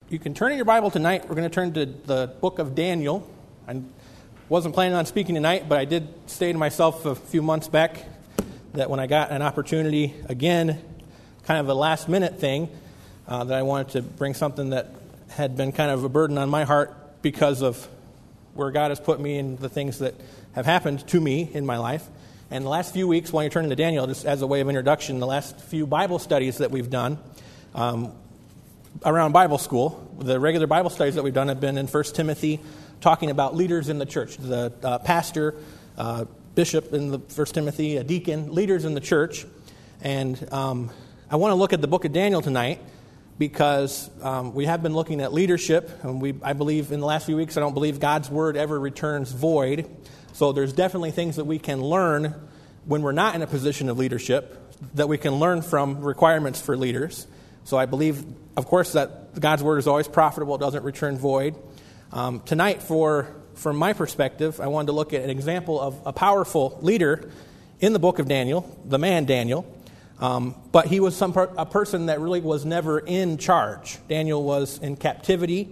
You can turn in your Bible tonight. We're going to turn to the book of Daniel. I wasn't planning on speaking tonight, but I did say to myself a few months back that when I got an opportunity, again, kind of a last-minute thing, that I wanted to bring something that had been kind of a burden on my heart because of where God has put me and the things that have happened to me in my life. And the last few weeks, when you turn into Daniel, just as a way of introduction, the last few Bible studies that we've done around Bible school, the regular Bible studies that we've done have been in 1 Timothy, talking about leaders in the church, the pastor, bishop in the 1 Timothy, a deacon, leaders in the church. And I want to look at the book of Daniel tonight because we have been looking at leadership, and I believe in the last few weeks, I don't believe God's word ever returns void. So there's definitely things that we can learn when we're not in a position of leadership, that we can learn from requirements for leaders. So I believe, of course, that God's word is always profitable, it doesn't return void. Tonight, from my perspective, I wanted to look at an example of a powerful leader in the book of Daniel, the man Daniel. But he was a person that really was never in charge. Daniel was in captivity.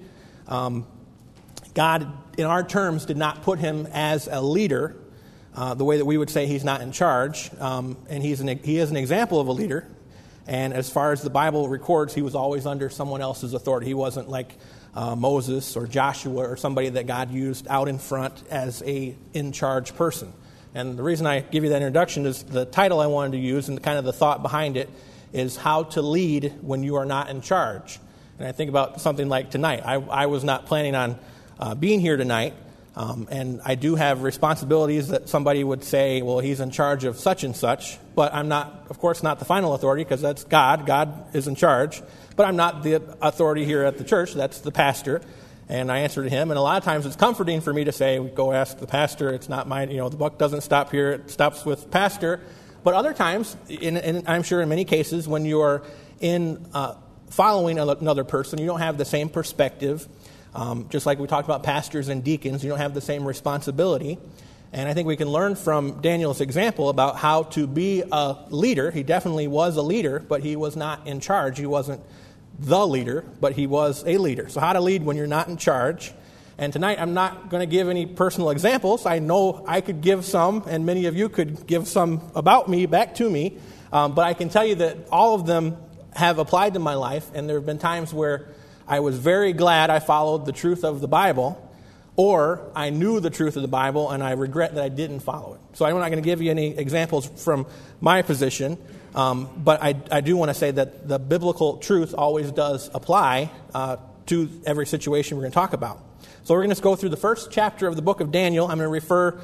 God, in our terms, did not put him as a leader, the way that we would say he's not in charge. And he is an example of a leader. And as far as the Bible records, he was always under someone else's authority. He wasn't like Moses or Joshua or somebody that God used out in front as a in-charge person. And the reason I give you that introduction is the title I wanted to use and kind of the thought behind it is how to lead when you are not in charge. And I think about something like tonight. I was not planning on being here tonight, and I do have responsibilities that somebody would say, well, he's in charge of such and such, but I'm not, of course, not the final authority because that's God. God is in charge, but I'm not the authority here at the church. That's the pastor, and I answer to him. And a lot of times it's comforting for me to say, go ask the pastor. It's not mine. The buck doesn't stop here. It stops with pastor. But other times, and I'm sure in many cases, when you're in following another person, you don't have the same perspective. Just like we talked about pastors and deacons, you don't have the same responsibility. And I think we can learn from Daniel's example about how to be a leader. He definitely was a leader, but he was not in charge. He wasn't the leader, but he was a leader. So how to lead when you're not in charge. And tonight I'm not going to give any personal examples. I know I could give some, and many of you could give some about me back to me. But I can tell you that all of them have applied to my life, and there have been times where I was very glad I followed the truth of the Bible, or I knew the truth of the Bible and I regret that I didn't follow it. So I'm not going to give you any examples from my position, but I do want to say that the biblical truth always does apply to every situation we're going to talk about. So we're going to go through the first chapter of the book of Daniel. I'm going to refer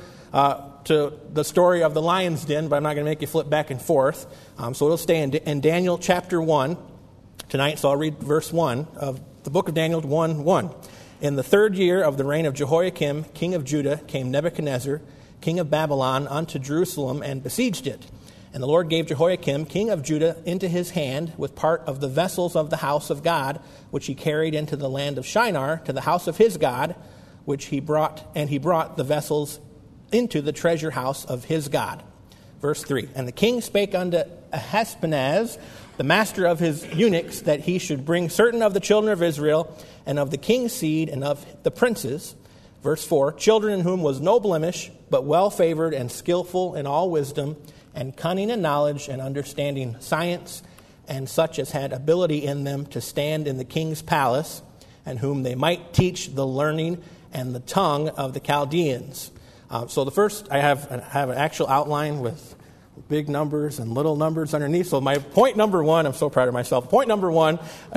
to the story of the lion's den, but I'm not going to make you flip back and forth. So it'll stay in Daniel chapter 1 tonight. So I'll read verse 1 of the book of Daniel 1:1. In the 3rd year of the reign of Jehoiakim, king of Judah, came Nebuchadnezzar, king of Babylon, unto Jerusalem and besieged it. And the Lord gave Jehoiakim, king of Judah, into his hand with part of the vessels of the house of God, which he carried into the land of Shinar, to the house of his God, which he brought, and he brought the vessels into the treasure house of his God. Verse 3, And the king spake unto Ahaspenaz, the master of his eunuchs, that he should bring certain of the children of Israel, and of the king's seed, and of the princes. Verse 4, Children in whom was no blemish, but well favored and skillful in all wisdom, and cunning and knowledge, and understanding science, and such as had ability in them to stand in the king's palace, and whom they might teach the learning and the tongue of the Chaldeans. So the first, I have an actual outline with big numbers and little numbers underneath. So my point number 1, I'm so proud of myself. Point number 1,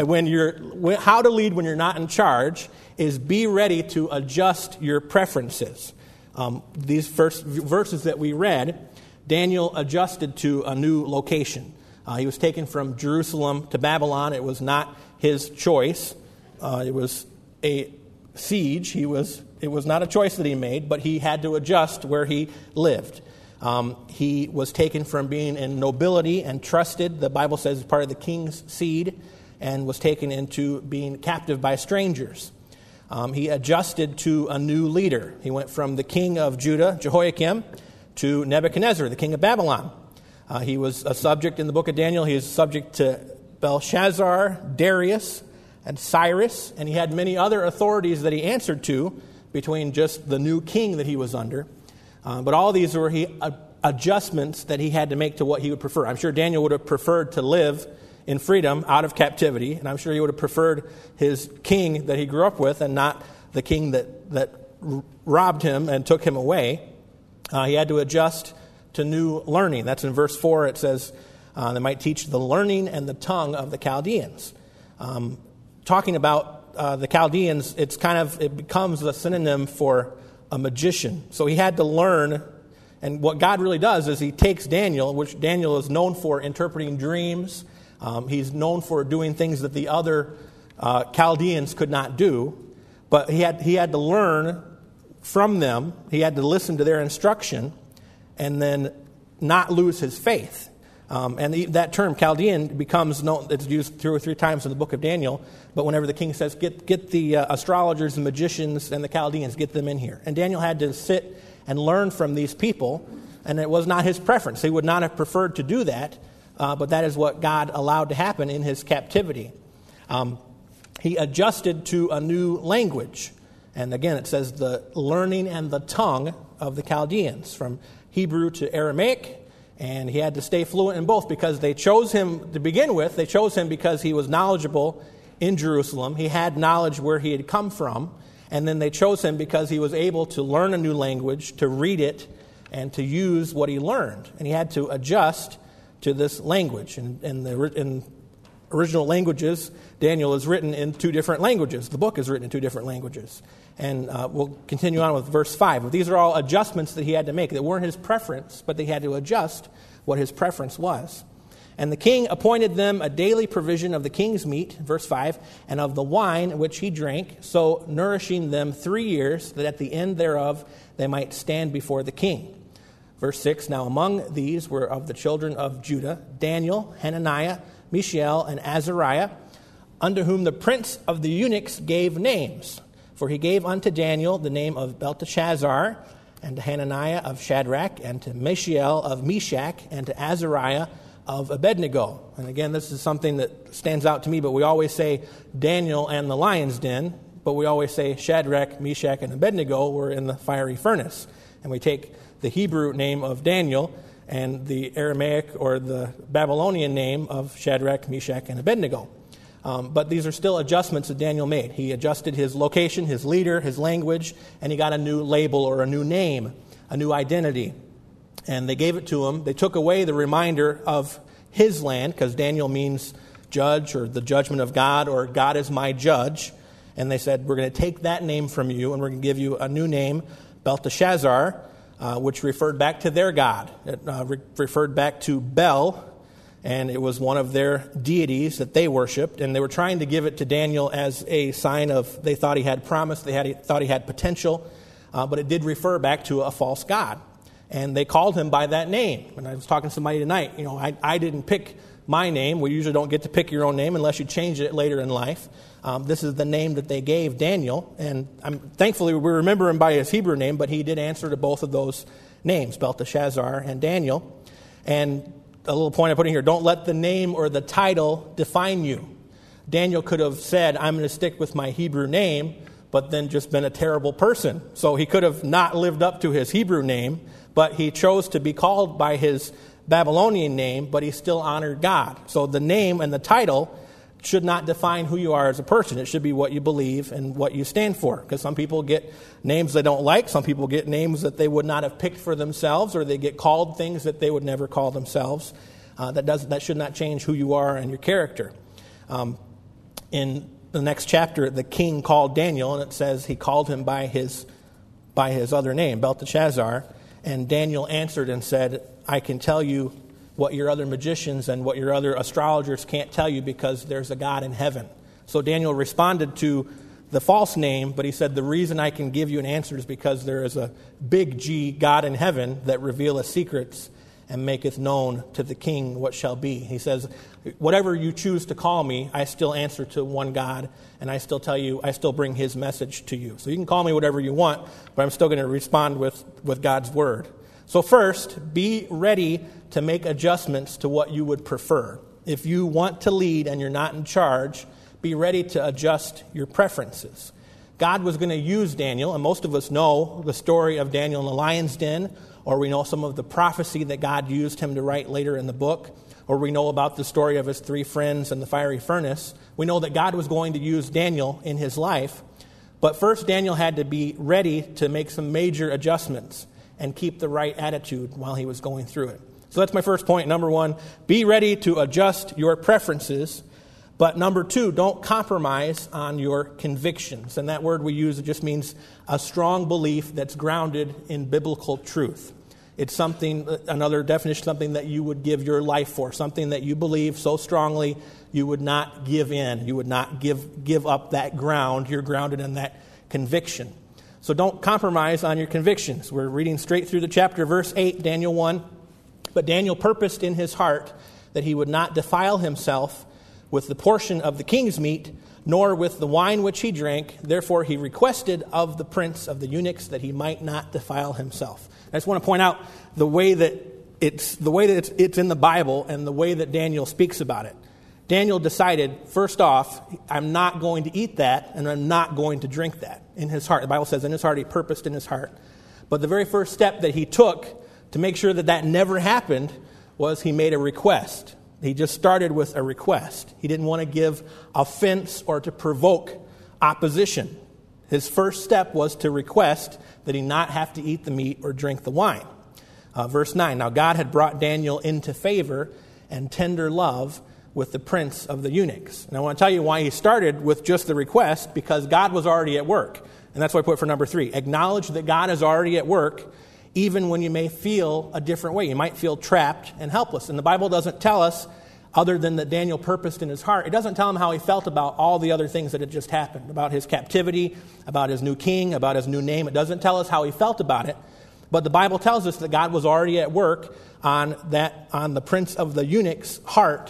how to lead when you're not in charge, is be ready to adjust your preferences. These first verses that we read, Daniel adjusted to a new location. He was taken from Jerusalem to Babylon. It was not his choice. It was a siege. It was not a choice that he made, but he had to adjust where he lived. He was taken from being in nobility and trusted, the Bible says, as part of the king's seed, and was taken into being captive by strangers. He adjusted to a new leader. He went from the king of Judah, Jehoiakim, to Nebuchadnezzar, the king of Babylon. He was a subject in the book of Daniel. He is subject to Belshazzar, Darius, and Cyrus, and he had many other authorities that he answered to between just the new king that he was under. But all these were adjustments that he had to make to what he would prefer. I'm sure Daniel would have preferred to live in freedom out of captivity, and I'm sure he would have preferred his king that he grew up with and not the king that robbed him and took him away. He had to adjust to new learning. That's in verse 4. It says, they might teach the learning and the tongue of the Chaldeans. Talking about the Chaldeans, it becomes a synonym for a magician. So he had to learn, and what God really does is he takes Daniel, which Daniel is known for interpreting dreams. He's known for doing things that the other Chaldeans could not do, but he had to learn from them. He had to listen to their instruction and then not lose his faith. And that term, Chaldean, becomes known. It's used 2 or 3 times in the book of Daniel. But whenever the king says, get the astrologers and magicians and the Chaldeans, get them in here. And Daniel had to sit and learn from these people, and it was not his preference. He would not have preferred to do that, but that is what God allowed to happen in his captivity. He adjusted to a new language. And again, it says the learning and the tongue of the Chaldeans, from Hebrew to Aramaic. And he had to stay fluent in both because they chose him to begin with. They chose him because he was knowledgeable in Jerusalem. He had knowledge where he had come from. And then they chose him because he was able to learn a new language, to read it, and to use what he learned. And he had to adjust to this language. In original languages, Daniel is written in 2 different languages. The book is written in 2 different languages. And we'll continue on with verse 5. But these are all adjustments that he had to make that weren't his preference, but they had to adjust what his preference was. And the king appointed them a daily provision of the king's meat, verse 5, and of the wine which he drank, so nourishing them 3 years, that at the end thereof they might stand before the king. Verse 6, now among these were of the children of Judah, Daniel, Hananiah, Mishael, and Azariah, unto whom the prince of the eunuchs gave names. For he gave unto Daniel the name of Belteshazzar, and to Hananiah of Shadrach, and to Mishael of Meshach, and to Azariah of Abednego. And again, this is something that stands out to me, but we always say Daniel and the lion's den, but we always say Shadrach, Meshach, and Abednego were in the fiery furnace. And we take the Hebrew name of Daniel and the Aramaic or the Babylonian name of Shadrach, Meshach, and Abednego. But these are still adjustments that Daniel made. He adjusted his location, his leader, his language, and he got a new label or a new name, a new identity. And they gave it to him. They took away the reminder of his land, because Daniel means judge or the judgment of God, or God is my judge. And they said, we're going to take that name from you, and we're going to give you a new name, Belteshazzar, which referred back to their God. It referred back to Bel, and it was one of their deities that they worshipped. And they were trying to give it to Daniel as a sign of, they thought he had promise, thought he had potential, but it did refer back to a false god. And they called him by that name. And I was talking to somebody tonight, I didn't pick my name. We usually don't get to pick your own name unless you change it later in life. This is the name that they gave Daniel. And thankfully we remember him by his Hebrew name, but he did answer to both of those names, Belteshazzar and Daniel. And a little point I put in here, don't let the name or the title define you. Daniel could have said, I'm going to stick with my Hebrew name, but then just been a terrible person. So he could have not lived up to his Hebrew name, but he chose to be called by his Babylonian name, but he still honored God. So the name and the title should not define who you are as a person. It should be what you believe and what you stand for. Because some people get names they don't like. Some people get names that they would not have picked for themselves, or they get called things that they would never call themselves. That should not change who you are and your character. In the next chapter, the king called Daniel, and it says he called him by his other name, Belteshazzar. And Daniel answered and said, I can tell you what your other magicians and what your other astrologers can't tell you, because there's a God in heaven. So Daniel responded to the false name, but he said, the reason I can give you an answer is because there is a big G God in heaven that revealeth secrets and maketh known to the king what shall be. He says, whatever you choose to call me, I still answer to one God, and I still tell you, I still bring his message to you. So you can call me whatever you want, but I'm still going to respond with God's word. So first, be ready to make adjustments to what you would prefer. If you want to lead and you're not in charge, be ready to adjust your preferences. God was going to use Daniel, and most of us know the story of Daniel in the lion's den, or we know some of the prophecy that God used him to write later in the book, or we know about the story of his 3 friends in the fiery furnace. We know that God was going to use Daniel in his life, but first Daniel had to be ready to make some major adjustments and keep the right attitude while he was going through it. So that's my first point. Number 1, be ready to adjust your preferences. But number 2, don't compromise on your convictions. And that word we use, it just means a strong belief that's grounded in biblical truth. It's something, another definition, something that you would give your life for, something that you believe so strongly you would not give in. You would not give up that ground. You're grounded in that conviction. So don't compromise on your convictions. We're reading straight through the chapter, verse 8, Daniel 1. But Daniel purposed in his heart that he would not defile himself with the portion of the king's meat, nor with the wine which he drank. Therefore he requested of the prince of the eunuchs that he might not defile himself. I just want to point out the way that it's in the Bible and the way that Daniel speaks about it. Daniel decided, first off, I'm not going to eat that and I'm not going to drink that in his heart. The Bible says in his heart, he purposed in his heart. But the very first step that he took to make sure that that never happened was he made a request. He just started with a request. He didn't want to give offense or to provoke opposition. His first step was to request that he not have to eat the meat or drink the wine. Verse 9, now God had brought Daniel into favor and tender love with the prince of the eunuchs. And I want to tell you why he started with just the request, because God was already at work. And that's what I put for number 3. Acknowledge that God is already at work, even when you may feel a different way. You might feel trapped and helpless. And the Bible doesn't tell us, other than that Daniel purposed in his heart, it doesn't tell him how he felt about all the other things that had just happened, about his captivity, about his new king, about his new name. It doesn't tell us how he felt about it. But the Bible tells us that God was already at work on the prince of the eunuch's heart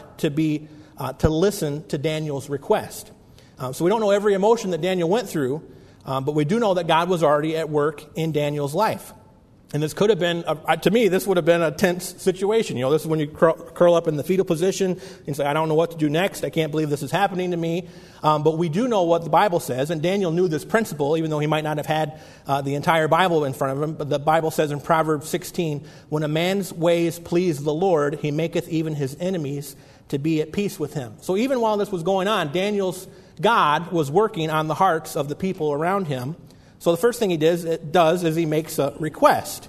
to listen to Daniel's request. So we don't know every emotion that Daniel went through, but we do know that God was already at work in Daniel's life. And this could have been, to me, this would have been a tense situation. You know, this is when you curl up in the fetal position and say, I don't know what to do next. I can't believe this is happening to me. But we do know what the Bible says, and Daniel knew this principle, even though he might not have had the entire Bible in front of him. But the Bible says in Proverbs 16, when a man's ways please the Lord, he maketh even his enemies to be at peace with him. So even while this was going on, Daniel's God was working on the hearts of the people around him. So the first thing he does is he makes a request.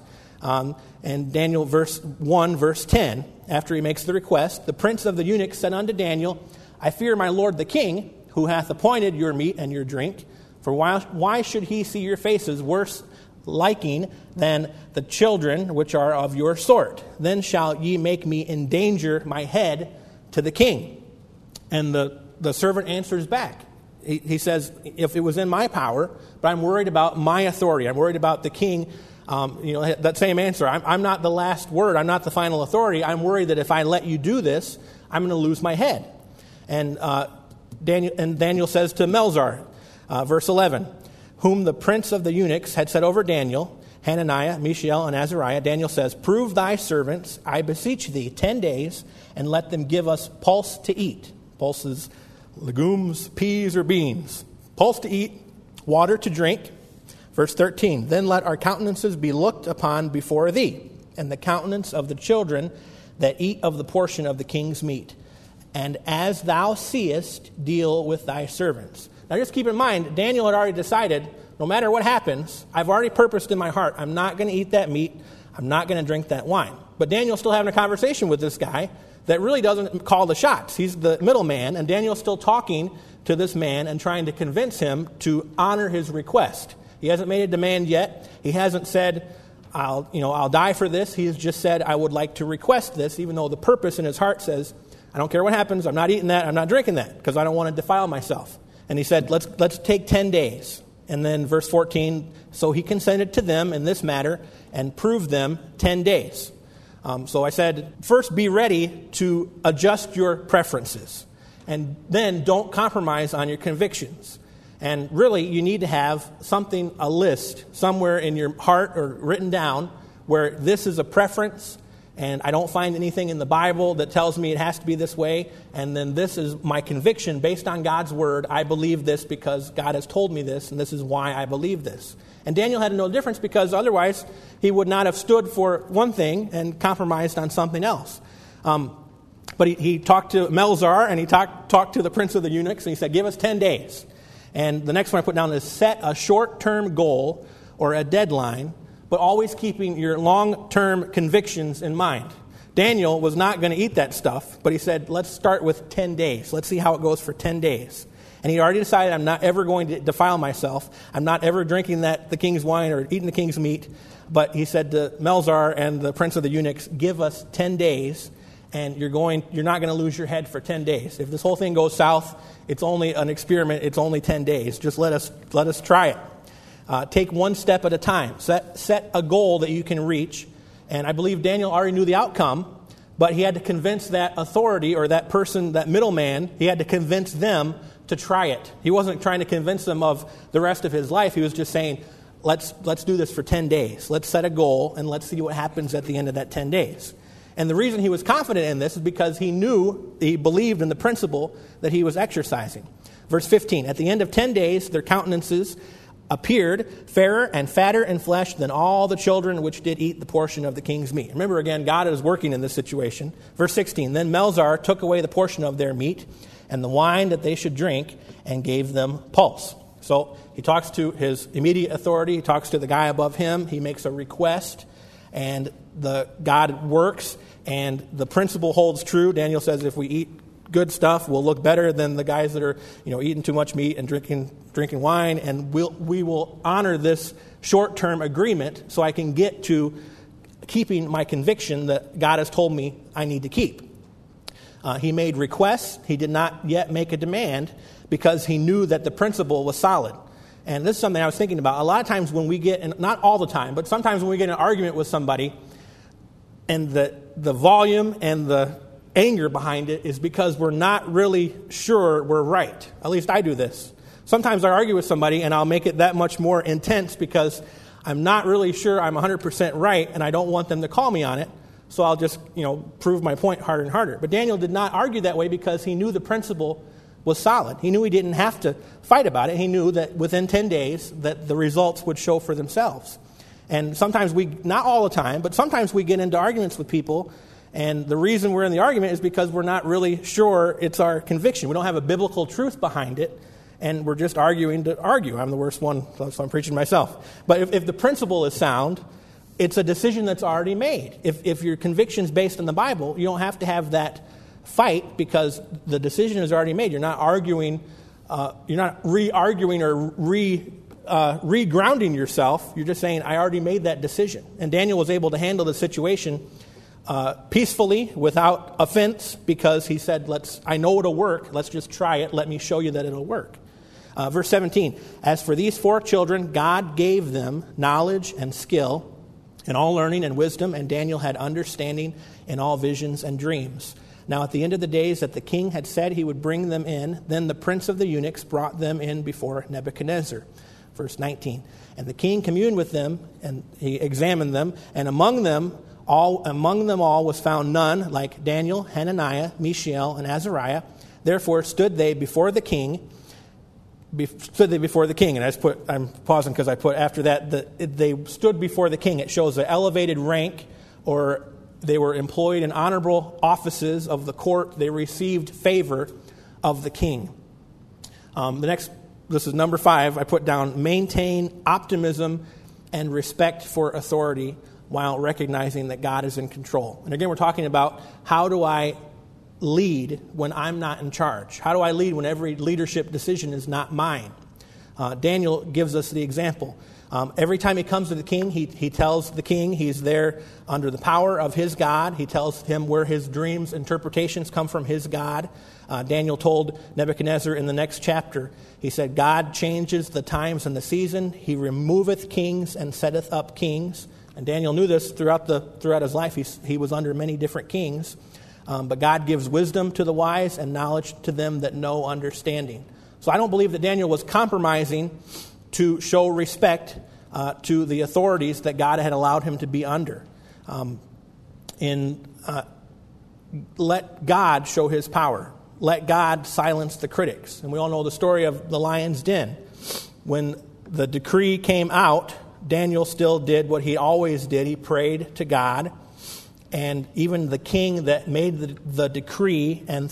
And Daniel verse 1, verse 10, after he makes the request, the prince of the eunuchs said unto Daniel, I fear my lord the king, who hath appointed your meat and your drink. For why should he see your faces worse liking than the children which are of your sort? Then shall ye make me endanger my head to the king. And the servant answers back. He says, if it was in my power, but I'm worried about my authority. I'm worried about the king. That same answer. I'm not the last word. I'm not the final authority. I'm worried that if I let you do this, I'm going to lose my head. And Daniel says to Melzar, verse 11, whom the prince of the eunuchs had set over Daniel, Hananiah, Mishael, and Azariah, Daniel says, prove thy servants, I beseech thee, 10 days, and let them give us pulse to eat. Pulse is legumes, peas, or beans. Pulse to eat, water to drink. Verse 13, then let our countenances be looked upon before thee, and the countenance of the children that eat of the portion of the king's meat. And as thou seest, deal with thy servants. Now just keep in mind, Daniel had already decided, no matter what happens, I've already purposed in my heart, I'm not going to eat that meat, I'm not going to drink that wine. But Daniel's still having a conversation with this guy that really doesn't call the shots. He's the middleman, and Daniel's still talking to this man and trying to convince him to honor his request. He hasn't made a demand yet. He hasn't said, I'll die for this. He has just said, I would like to request this, even though the purpose in his heart says, I don't care what happens. I'm not eating that. I'm not drinking that because I don't want to defile myself. And he said, let's take 10 days. And then verse 14, so he consented to them in this matter and proved them 10 days. So I said, first be ready to adjust your preferences. And then don't compromise on your convictions. And really, you need to have a list somewhere in your heart or written down where this is a preference and I don't find anything in the Bible that tells me it has to be this way, and then this is my conviction based on God's word. I believe this because God has told me this, and this is why I believe this. And Daniel had to know the difference, because otherwise he would not have stood for one thing and compromised on something else. But he talked to Melzar, and he talked to the prince of the eunuchs, and he said, give us 10 days. And the next one I put down is set a short-term goal or a deadline, but always keeping your long-term convictions in mind. Daniel was not going to eat that stuff, but he said, let's start with 10 days. Let's see how it goes for 10 days. And he already decided, I'm not ever going to defile myself. I'm not ever drinking the king's wine or eating the king's meat. But he said to Melzar and the prince of the eunuchs, give us 10 days, and you're not going to lose your head for 10 days. If this whole thing goes south, it's only an experiment. It's only 10 days. Just let us try it. Take one step at a time. Set a goal that you can reach. And I believe Daniel already knew the outcome, but he had to convince that authority or that person, that middleman, he had to convince them to try it. He wasn't trying to convince them of the rest of his life. He was just saying, let's do this for 10 days. Let's set a goal, and let's see what happens at the end of that 10 days. And the reason he was confident in this is because he believed in the principle that he was exercising. Verse 15, at the end of 10 days, their countenances appeared fairer and fatter in flesh than all the children which did eat the portion of the king's meat. Remember, again, God is working in this situation. Verse 16, then Melzar took away the portion of their meat and the wine that they should drink, and gave them pulse. So he talks to his immediate authority. He talks to the guy above him. He makes a request, and God works, and the principle holds true. Daniel says if we eat good stuff, we'll look better than the guys that are eating too much meat and drinking wine, and we will honor this short-term agreement so I can get to keeping my conviction that God has told me I need to keep. He made requests. He did not yet make a demand because he knew that the principle was solid. And this is something I was thinking about. A lot of times when we get, not all the time, but sometimes when we get in an argument with somebody, and the volume and the anger behind it is because we're not really sure we're right. At least I do this. Sometimes I argue with somebody and I'll make it that much more intense because I'm not really sure I'm 100% right, and I don't want them to call me on it. So I'll just, prove my point harder and harder. But Daniel did not argue that way because he knew the principle was solid. He knew he didn't have to fight about it. He knew that within 10 days that the results would show for themselves. And sometimes not all the time, but sometimes we get into arguments with people, and the reason we're in the argument is because we're not really sure it's our conviction. We don't have a biblical truth behind it, and we're just arguing to argue. I'm the worst one, so I'm preaching to myself. But if the principle is sound, it's a decision that's already made. If your conviction's based on the Bible, you don't have to have that fight because the decision is already made. You're not arguing, you're not re-arguing or re-grounding yourself. You're just saying, I already made that decision. And Daniel was able to handle the situation peacefully without offense because he said, I know it'll work. Let's just try it. Let me show you that it'll work. Verse 17, as for these 4 children, God gave them knowledge and skill in all learning and wisdom, and Daniel had understanding in all visions and dreams. Now at the end of the days that the king had said he would bring them in, then the prince of the eunuchs brought them in before Nebuchadnezzar. Verse 19, and the king communed with them, and he examined them, and among them all was found none like Daniel, Hananiah, Mishael, and Azariah. Therefore stood they before the king. And I'm pausing because I put after that, they stood before the king. It shows an elevated rank, or they were employed in honorable offices of the court. They received favor of the king. This is number 5. I put down maintain optimism and respect for authority while recognizing that God is in control. And again, we're talking about how do I lead when I'm not in charge? How do I lead when every leadership decision is not mine? Daniel gives us the example. Every time he comes to the king, he tells the king he's there under the power of his God. He tells him where his dreams, interpretations come from his God. Daniel told Nebuchadnezzar in the next chapter, he said, God changes the times and the season. He removeth kings and setteth up kings. And Daniel knew this throughout his life. He was under many different kings. But God gives wisdom to the wise and knowledge to them that know understanding. So I don't believe that Daniel was compromising to show respect to the authorities that God had allowed him to be under. let God show his power. Let God silence the critics. And we all know the story of the lion's den. When the decree came out, Daniel still did what he always did. He prayed to God. And even the king that made the decree and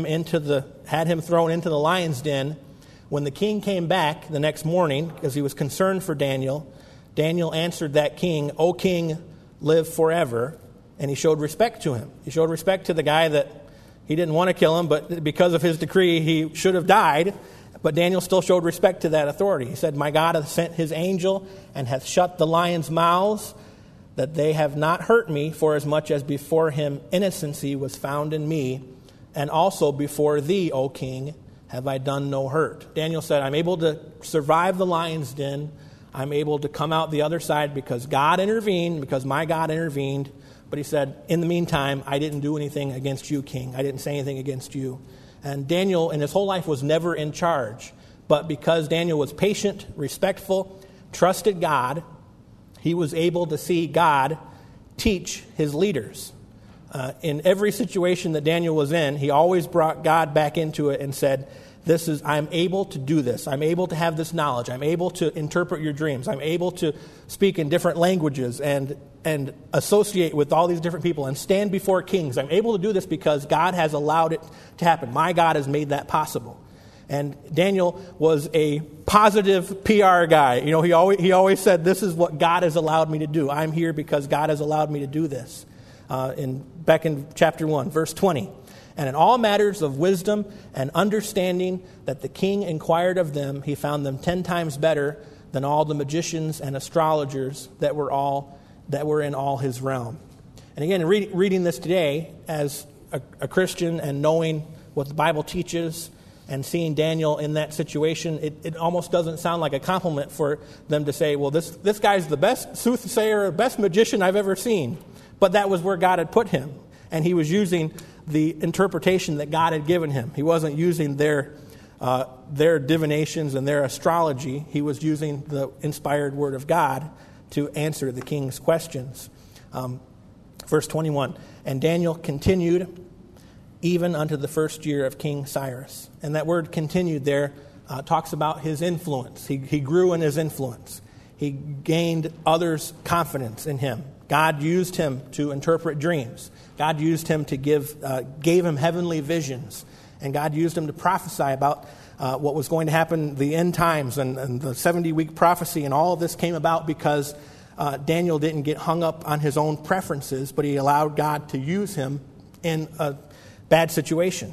had him thrown into the lion's den, when the king came back the next morning, because he was concerned for Daniel, Daniel answered that king, "O king, live forever." And he showed respect to him. He showed respect to the guy that he didn't want to kill him, but because of his decree, he should have died. But Daniel still showed respect to that authority. He said, "My God hath sent his angel and hath shut the lions' mouths, that they have not hurt me, for as much as before him innocency was found in me, and also before thee, O king, have I done no hurt." Daniel said, "I'm able to survive the lion's den. I'm able to come out the other side because God intervened, because my God intervened." But he said, "In the meantime, I didn't do anything against you, king. I didn't say anything against you." And Daniel, in his whole life, was never in charge. But because Daniel was patient, respectful, trusted God, he was able to see God teach his leaders. In every situation that Daniel was in, he always brought God back into it and said, I'm able to do this. I'm able to have this knowledge. I'm able to interpret your dreams. I'm able to speak in different languages and associate with all these different people and stand before kings. I'm able to do this because God has allowed it to happen. My God has made that possible. And Daniel was a positive PR guy. You know, he always said, "This is what God has allowed me to do. I'm here because God has allowed me to do this." Back in chapter 1, verse 20. "And in all matters of wisdom and understanding that the king inquired of them, he found them 10 times better than all the magicians and astrologers that were in all his realm." And again, reading this today as a Christian and knowing what the Bible teaches and seeing Daniel in that situation, it almost doesn't sound like a compliment for them to say, "Well, this guy's the best soothsayer, best magician I've ever seen." But that was where God had put him. And he was using the interpretation that God had given him. He wasn't using their divinations and their astrology. He was using the inspired word of God to answer the king's questions. Verse 21, "And Daniel continued even unto the first year of King Cyrus." And that word "continued" there talks about his influence. He grew in his influence. He gained others' confidence in him. God used him to interpret dreams. God used him to gave him heavenly visions. And God used him to prophesy about what was going to happen, the end times and the 70-week prophecy. And all of this came about because Daniel didn't get hung up on his own preferences, but he allowed God to use him in a bad situation.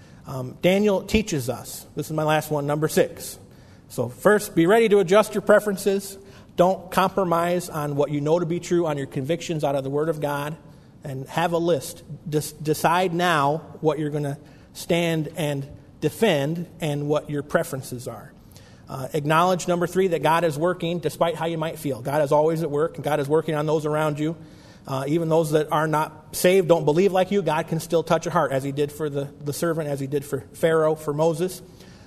Daniel teaches us. This is my last one, number 6. So first, be ready to adjust your preferences. Don't compromise on what you know to be true, on your convictions out of the Word of God, and have a list. Decide now what you're going to stand and defend and what your preferences are. Acknowledge, number 3, that God is working despite how you might feel. God is always at work, and God is working on those around you. Even those that are not saved, don't believe like you, God can still touch a heart, as he did for the servant, as he did for Pharaoh, for Moses.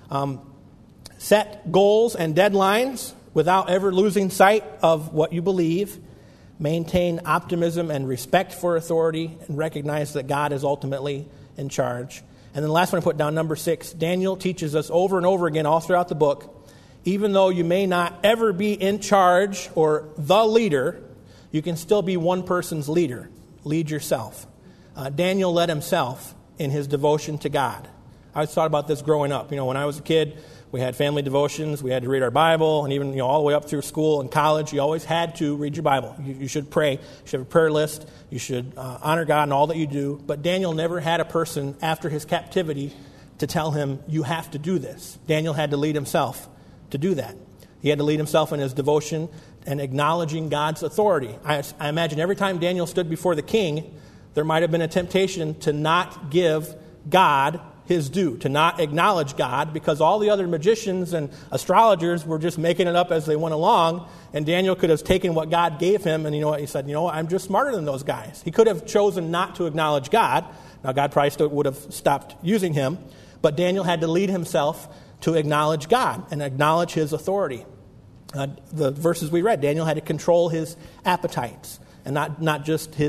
Set goals and deadlines without ever losing sight of what you believe. Maintain optimism and respect for authority, and recognize that God is ultimately in charge. And then the last one I put down, number 6, Daniel teaches us over and over again all throughout the book, even though you may not ever be in charge or the leader, you can still be one person's leader. Lead yourself. Daniel led himself in his devotion to God. I always thought about this growing up. You know, when I was a kid, we had family devotions. We had to read our Bible, and even all the way up through school and college, you always had to read your Bible. You should pray. You should have a prayer list. You should honor God in all that you do. But Daniel never had a person after his captivity to tell him, "You have to do this." Daniel had to lead himself to do that. He had to lead himself in his devotion and acknowledging God's authority. I imagine every time Daniel stood before the king, there might have been a temptation to not give God his due, to not acknowledge God, because all the other magicians and astrologers were just making it up as they went along, and Daniel could have taken what God gave him, and he said, I'm just smarter than those guys. He could have chosen not to acknowledge God. Now, God probably still would have stopped using him, but Daniel had to lead himself to acknowledge God and acknowledge his authority. The verses we read, Daniel had to control his appetites, and not just his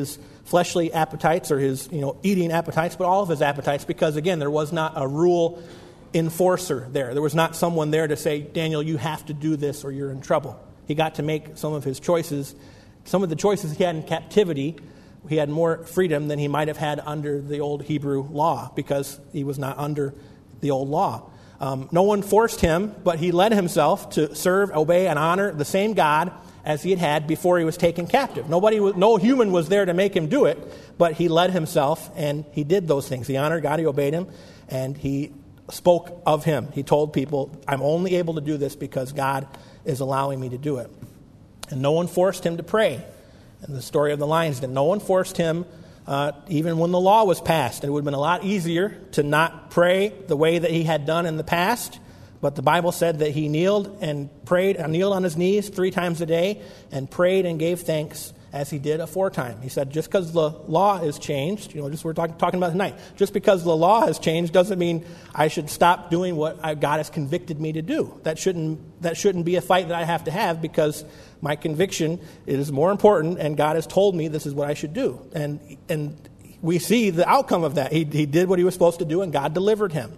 fleshly appetites or his eating appetites, but all of his appetites, because, again, there was not a rule enforcer there. There was not someone there to say, Daniel, you have to do this or you're in trouble. He got to make some of his choices. Some of the choices he had in captivity, he had more freedom than he might have had under the old Hebrew law because he was not under the old law. No one forced him, but he led himself to serve, obey, and honor the same God as he had before he was taken captive. No human was there to make him do it, but he led himself and he did those things. He honored God, he obeyed him, and he spoke of him. He told people, I'm only able to do this because God is allowing me to do it. And no one forced him to pray. In the story of the lion's den, no one forced him, even when the law was passed. It would have been a lot easier to not pray the way that he had done in the past. But the Bible said that he kneeled and prayed, kneeled on his knees 3 times a day and prayed and gave thanks as he did aforetime. He said, just because the law is changed, just we're talking about tonight, just because the law has changed doesn't mean I should stop doing what God has convicted me to do. That shouldn't be a fight that I have to have because my conviction is more important and God has told me this is what I should do. And we see the outcome of that. He did what he was supposed to do and God delivered him.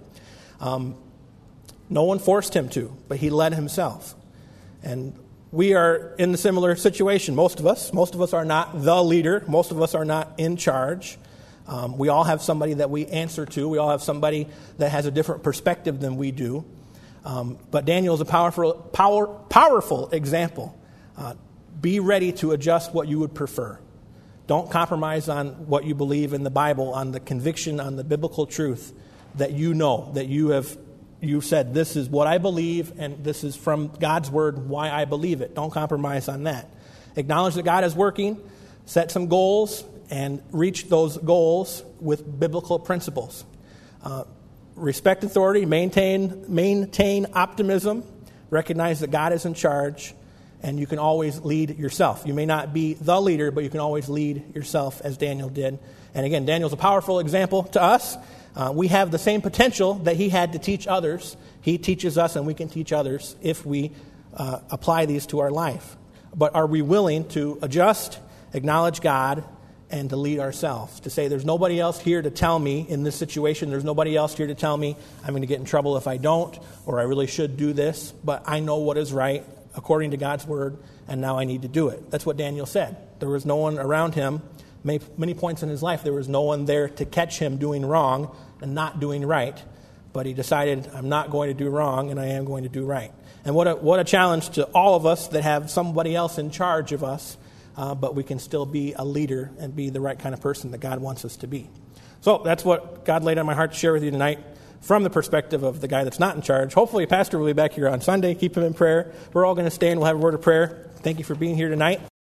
No one forced him to, but he led himself. And we are in a similar situation, most of us. Most of us are not the leader. Most of us are not in charge. We all have somebody that we answer to. We all have somebody that has a different perspective than we do. But Daniel is a powerful example. Be ready to adjust what you would prefer. Don't compromise on what you believe in the Bible, on the conviction, on the biblical truth that you said, this is what I believe, and this is from God's word why I believe it. Don't compromise on that. Acknowledge that God is working, set some goals, and reach those goals with biblical principles. Respect authority, maintain optimism, recognize that God is in charge, and you can always lead yourself. You may not be the leader, but you can always lead yourself as Daniel did. And again, Daniel's a powerful example to us. We have the same potential that he had to teach others. He teaches us, and we can teach others if we apply these to our life. But are we willing to adjust, acknowledge God, and to lead ourselves? To say there's nobody else here to tell me in this situation. There's nobody else here to tell me I'm going to get in trouble if I don't, or I really should do this. But I know what is right according to God's word, and now I need to do it. That's what Daniel said. There was no one around him. Many points in his life, there was no one there to catch him doing wrong and not doing right. But he decided, I'm not going to do wrong, and I am going to do right. And what a challenge to all of us that have somebody else in charge of us, but we can still be a leader and be the right kind of person that God wants us to be. So that's what God laid on my heart to share with you tonight from the perspective of the guy that's not in charge. Hopefully Pastor will be back here on Sunday. Keep him in prayer. We're all going to stand. We'll have a word of prayer. Thank you for being here tonight.